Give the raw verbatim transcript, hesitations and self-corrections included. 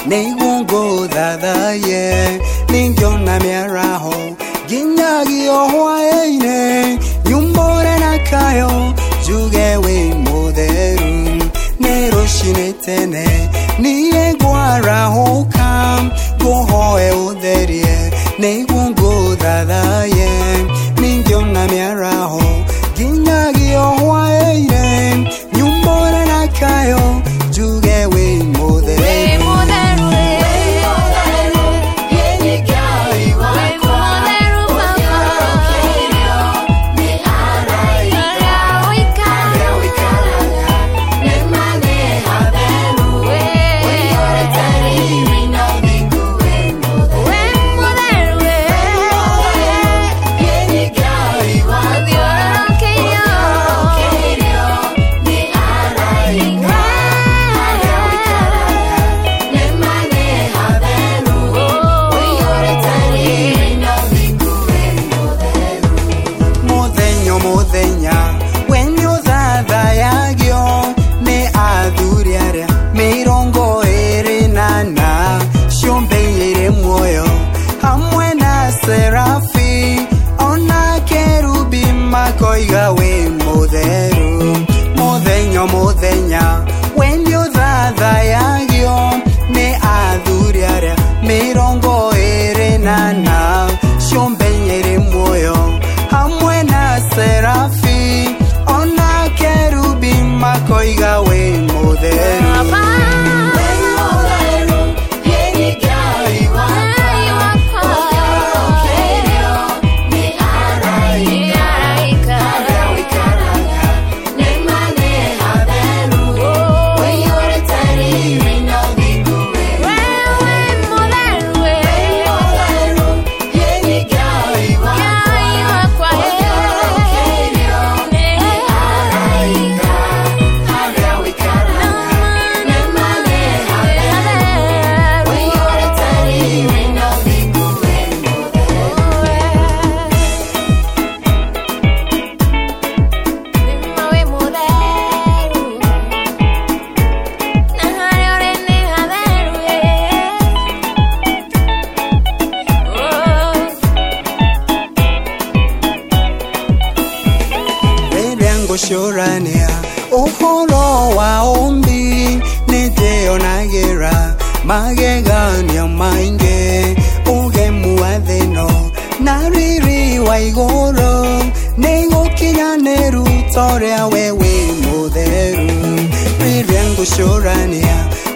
Negungo dada ye Ningyona miaraho Ginyagi ohuaene Yumbore nakayo Jugewe moderum Neroshine tene Niye guara hokam Gohoe uderie Negungo dada ye Ningyona miaraho Ginyagi ohuaene Yumbore nakayo Jugewe moderum Koiga we modero Modeño modeña When you dada yagyo Me aduriara Me rongo ere nana Shomben ere moyo Hamwena serafi Ona kerubim Koiga we modero Shorania, Ohoro wa ombi, Nedeo nagera, Magegania mange, Oge muadeno, Nariri waigoro, Nego kiyaneru, Torea wewe moderu, Rirengo Shorania.